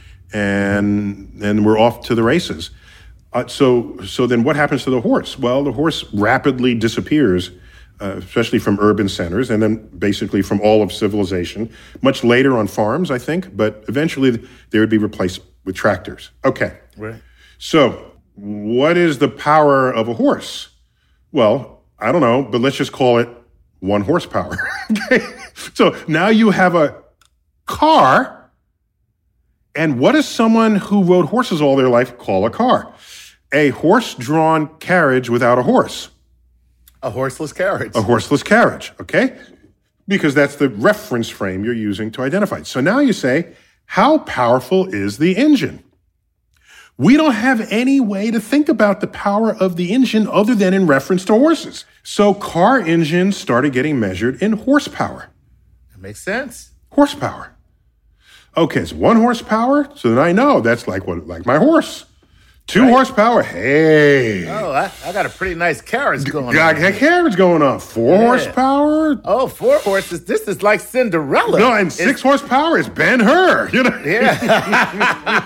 and then we're off to the races. Uh, so, so then what happens to the horse? Well, the horse rapidly disappears, uh, especially from urban centers, and then basically from all of civilization. Much later on farms, I think, but eventually they would be replaced with tractors. Okay. Right. So, what is the power of a horse? Well, I don't know, but let's just call it one horsepower. Okay. So now you have a car, and what does someone who rode horses all their life call a car? A horse-drawn carriage without a horse. A horseless carriage. A horseless carriage, okay? Because that's the reference frame you're using to identify it. So now you say, how powerful is the engine? We don't have any way to think about the power of the engine other than in reference to horses. So car engines started getting measured in horsepower. That makes sense. Horsepower. Okay, it's one horsepower, so then I know that's like what, like my horse. Two right. horsepower, hey. Oh, I, I got a pretty nice carriage going got on. Got carriage going on. Four yeah. horsepower. Oh, four horses. This is like Cinderella. No, and it's, six horsepower is Ben-Hur. You know? Yeah.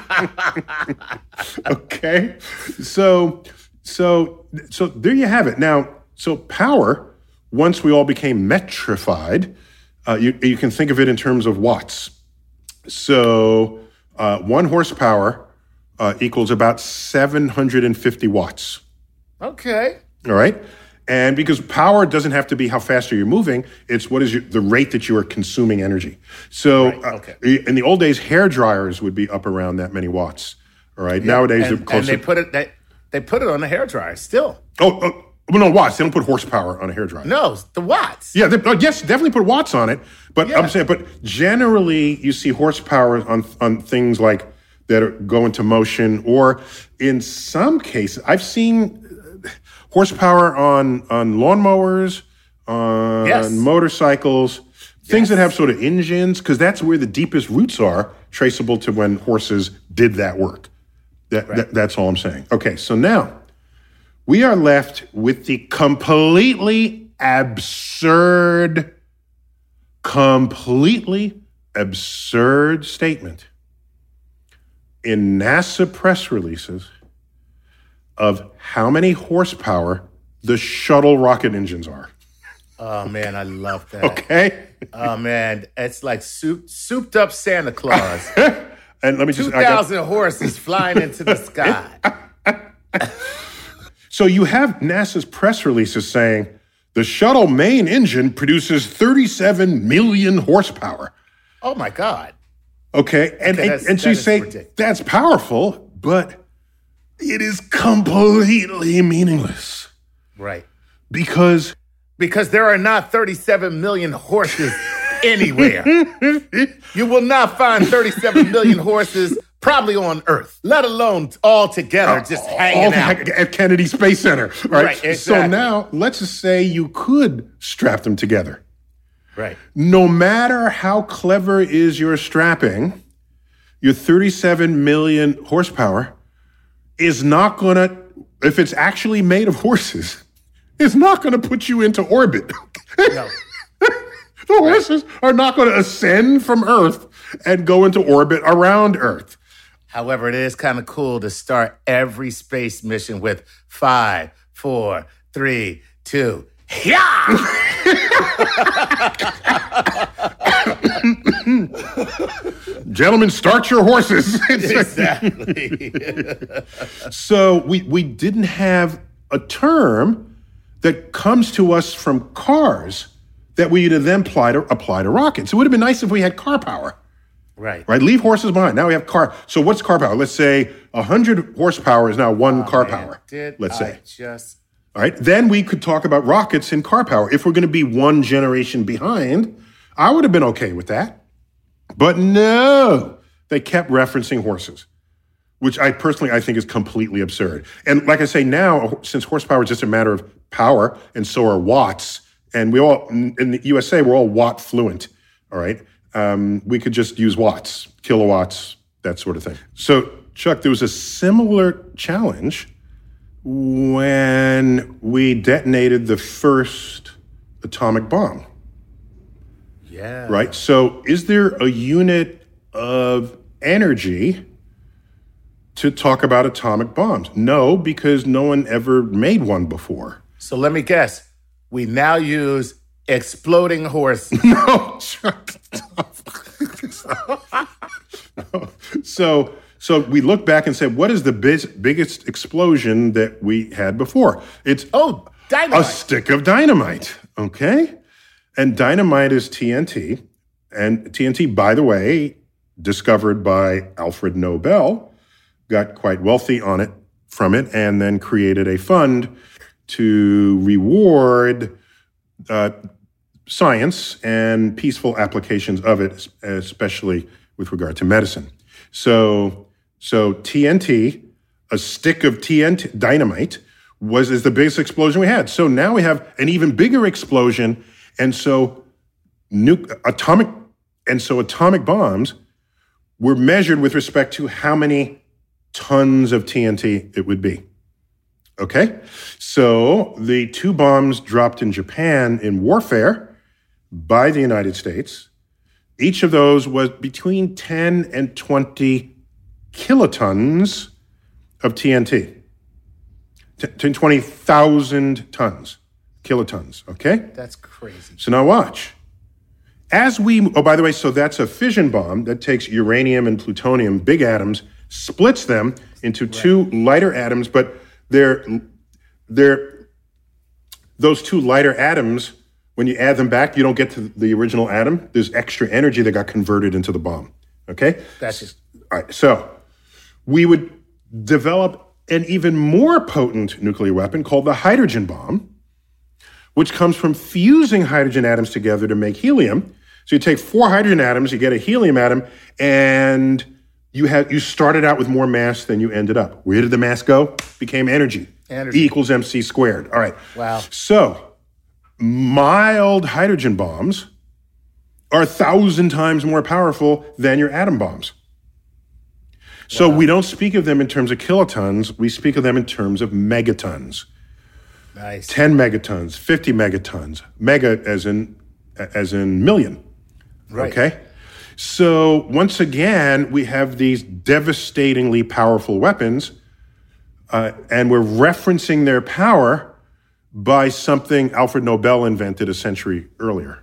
Okay. So, so, so there you have it. Now, so power, once we all became metrified, uh, you, you can think of it in terms of watts. So uh, one horsepower uh, equals about seven hundred fifty watts. Okay. All right. And because power doesn't have to be how fast are you moving, it's what is your, the rate that you are consuming energy. So right. okay. uh, in the old days, hair dryers would be up around that many watts. All right. Yeah. Nowadays, and, they're closer. And they put it they, they put it on the hair dryer still. Oh, oh, well, no, watts. They don't put horsepower on a hair dryer. No, the watts. Yeah, they, oh, yes, definitely put watts on it. But Yeah. I'm saying, but generally, you see horsepower on on things like that are, go into motion, or in some cases, I've seen horsepower on on lawnmowers, on Yes. motorcycles, things Yes. that have sort of engines, because that's where the deepest roots are traceable to when horses did that work. That, Right. that that's all I'm saying. Okay, so now we are left with the completely absurd, completely absurd statement in NASA press releases of how many horsepower the shuttle rocket engines are. Oh, man, I love that. Okay? Oh, man, it's like soup, souped up Santa Claus. And let me just... two thousand horses flying into the sky. So you have NASA's press releases saying the shuttle main engine produces thirty-seven million horsepower. Oh, my God. Okay, and, Okay, and, and so you say, ridiculous. that's powerful, but it is completely meaningless. Right. Because... Because there are not thirty-seven million horses anywhere. You will not find thirty-seven million horses probably on Earth, let alone all together just hanging all out. at Kennedy Space Center. Right. Right, So exactly. now let's just say you could strap them together. Right. No matter how clever is your strapping, your thirty-seven million horsepower is not going to, if it's actually made of horses, it's not going to put you into orbit. No. The horses are not going to ascend from Earth and go into orbit around Earth. However, it is kind of cool to start every space mission with five, four, three, two, yeah! Gentlemen, start your horses. Exactly. So we, we didn't have a term that comes to us from cars that we would then apply to, apply to rockets. It would have been nice if we had car power. Right. Right? Leave horses behind. Now we have car. So what's car power? Let's say one hundred horsepower is now one Oh, car man, power. Did let's I say. just... All right. Then we could talk about rockets and car power. If we're going to be one generation behind, I would have been okay with that. But no, they kept referencing horses, which I personally, I think is completely absurd. And like I say now, since horsepower is just a matter of power, and so are watts, and we all, in the U S A, we're all watt fluent, all right? Um, we could just use watts, kilowatts, that sort of thing. So, Chuck, there was a similar challenge when we detonated the first atomic bomb. Yeah. Right? So is there a unit of energy to talk about atomic bombs? No, because no one ever made one before. So let me guess. We now use exploding horses. No. No. So, so we look back and said, what is the biz- biggest explosion that we had before? It's Oh, dynamite. a stick of dynamite, okay? And dynamite is T N T. And T N T, by the way, discovered by Alfred Nobel, got quite wealthy on it from it, and then created a fund to reward uh, science and peaceful applications of it, especially with regard to medicine. So, so T N T, a stick of T N T dynamite, was is the biggest explosion we had. So now we have an even bigger explosion, and so nu- atomic, and so atomic bombs were measured with respect to how many tons of T N T it would be. Okay? So the two bombs dropped in Japan in warfare by the United States, each of those was between ten and twenty kilotons of T N T. T- twenty thousand tons, kilotons, okay? That's crazy. So now watch. As we, oh, by the way, so that's a fission bomb that takes uranium and plutonium, big atoms, splits them into two lighter atoms, but they're, they're, those two lighter atoms, when you add them back, you don't get to the original atom. There's extra energy that got converted into the bomb, okay? That's just... All right, so we would develop an even more potent nuclear weapon called the hydrogen bomb, which comes from fusing hydrogen atoms together to make helium. So you take four hydrogen atoms, you get a helium atom, and you have you started out with more mass than you ended up. Where did the mass go? Became energy. Energy. E equals mc squared. All right. Wow. So mild hydrogen bombs are a thousand times more powerful than your atom bombs. So Wow. we don't speak of them in terms of kilotons. We speak of them in terms of megatons. Nice. ten megatons, fifty megatons, mega as in as in million. Right. Okay? So once again, we have these devastatingly powerful weapons, uh, and we're referencing their power by something Alfred Nobel invented a century earlier.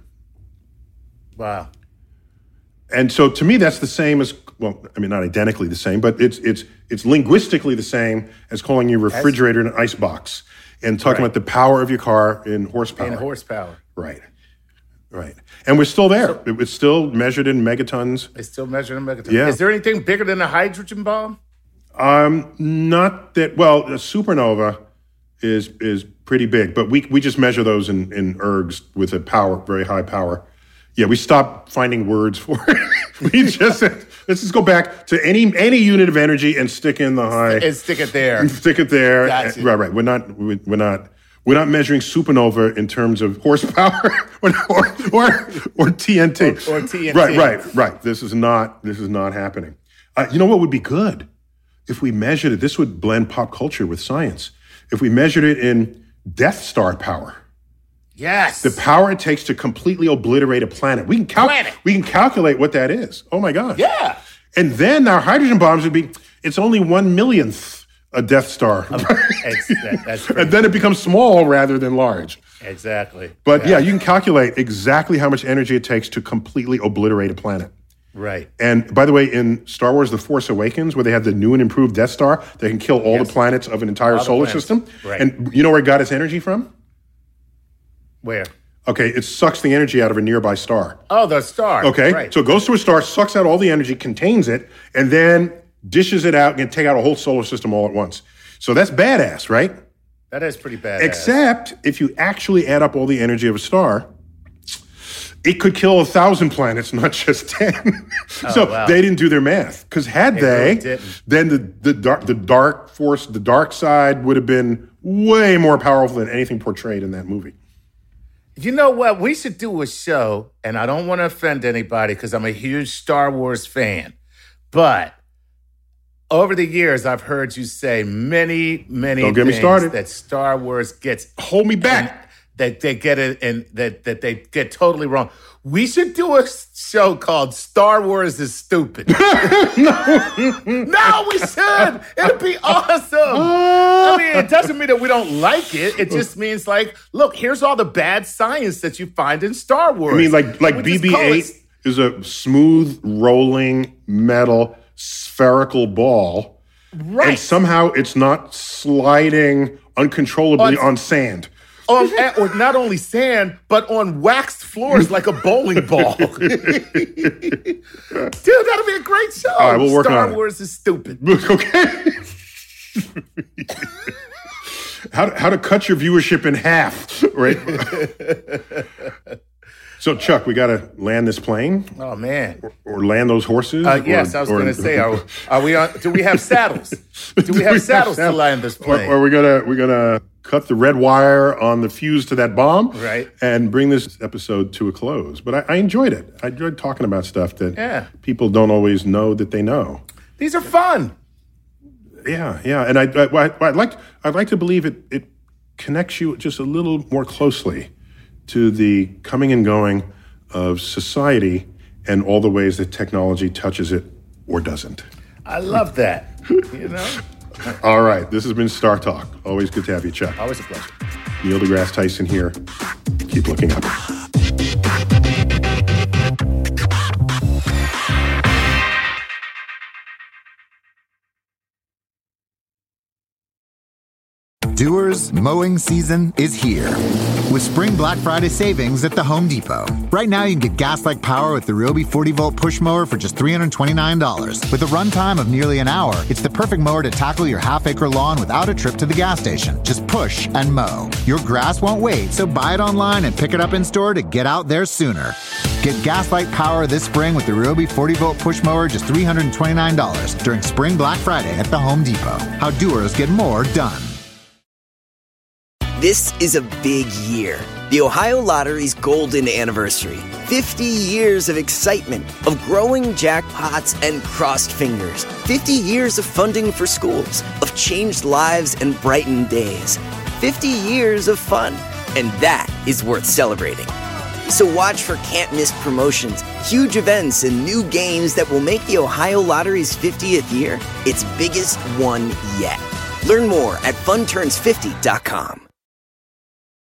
Wow. And so to me, that's the same as, well, I mean, not identically the same, but it's it's it's linguistically the same as calling your refrigerator an ice box and talking Right. about the power of your car in horsepower. In horsepower. Right. Right. And we're still there. So, it's still measured in megatons. It's still measured in megatons. Yeah. Is there anything bigger than a hydrogen bomb? Um, not that, well, a supernova is is pretty big, but we we just measure those in, in ergs with a power, very high power. Yeah, we stopped finding words for it. We just said, let's just go back to any any unit of energy and stick in the high. And stick it there. Stick it there. Gotcha. Right, right. We're not we're not we're not measuring supernova in terms of horsepower or or or, or T N T. Or, or T N T. Right, right, right. This is not this is not happening. Uh, you know what would be good? If we measured it, this would blend pop culture with science. If we measured it in Death Star power. Yes. The power it takes to completely obliterate a planet. We can cal- Planet. we can calculate what that is. Oh my God. Yeah. And then our hydrogen bombs would be, it's only one millionth a Death Star. It's, that, that's pretty- And then it becomes small rather than large. Exactly. But yeah. yeah, you can calculate exactly how much energy it takes to completely obliterate a planet. Right. And by the way, in Star Wars The Force Awakens, where they have the new and improved Death Star, they can kill all Yes. the planets of an entire All the solar planets. system. Right. And you know where it got its energy from? Where? Okay, it sucks the energy out of a nearby star. Oh, the star. Okay, Right. so it goes to a star, sucks out all the energy, contains it, and then dishes it out and can take out a whole solar system all at once. So that's badass, right? That is pretty bad. Except if you actually add up all the energy of a star, it could kill a thousand planets, not just ten. so wow. they didn't do their math. Because had They they, really didn't. then the, the, dark, the dark force, the dark side would have been way more powerful than anything portrayed in that movie. You know what? We should do a show, and I don't want to offend anybody because I'm a huge Star Wars fan. But over the years, I've heard you say many, many Don't get me things started. that Star Wars gets Hold me back. that they get it and that that they get totally wrong. We should do a show called Star Wars is Stupid. no. no, we should. It'd be awesome. I mean, it doesn't mean that we don't like it. It just means like, look, here's all the bad science that you find in Star Wars. I mean, like like We B just B call eight it- is a smooth, rolling, metal, spherical ball. Right. And somehow it's not sliding uncontrollably On- on sand. On, or not only sand, but on waxed floors like a bowling ball. Dude, that'll be a great show. All right, we'll work Star on it. Wars is stupid. Okay. how to, how to cut your viewership in half, right? So, Chuck, we got to land this plane Oh man. or land those horses. Uh, yes, or- I was or- going to say, are, are we on? Do we have saddles? Do we have saddles to land this Or, plane? or we're gonna we're gonna cut the red wire on the fuse to that bomb, Right. and bring this episode to a close. But I, I enjoyed it. I enjoyed talking about stuff that Yeah. people don't always know that they know. These are fun. Yeah, yeah, and I, I, I I'd like I'd like to believe it it connects you just a little more closely to the coming and going of society and all the ways that technology touches it or doesn't. I love that. You know, All right, this has been Star Talk. Always good to have you, Chuck. always a pleasure. Neil deGrasse Tyson here. Keep looking up. Doers, mowing season is here. With Spring Black Friday savings at the Home Depot. Right now, you can get gas-like power with the Ryobi forty volt push mower for just three hundred twenty-nine dollars. With a runtime of nearly an hour, it's the perfect mower to tackle your half-acre lawn without a trip to the gas station. Just push and mow. Your grass won't wait, so buy it online and pick it up in store to get out there sooner. Get gas-like power this spring with the Ryobi forty volt push mower just three hundred twenty-nine dollars during Spring Black Friday at the Home Depot. How doers get more done. This is a big year. The Ohio Lottery's golden anniversary. fifty years of excitement, of growing jackpots and crossed fingers. fifty years of funding for schools, of changed lives and brightened days. fifty years of fun. And that is worth celebrating. So watch for can't-miss promotions, huge events, and new games that will make the Ohio Lottery's fiftieth year its biggest one yet. Learn more at fun turns fifty dot com.